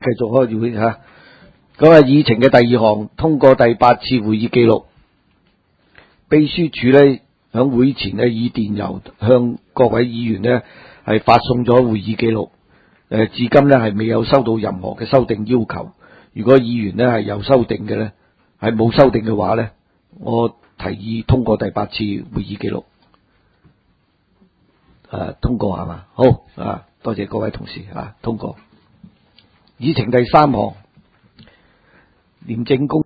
繼續開會吓。咁議程嘅第二項，通過第8次會議記錄。秘書處咧響會前咧以電郵向各位議員咧係發送咗會議記錄。至今咧係未有收到任何嘅修訂要求。如果議員咧係有修訂嘅咧，係冇修訂嘅話咧，我提議通過第8次會議記錄。通過係嘛？好多謝各位同事通過。議程第3項，廉政公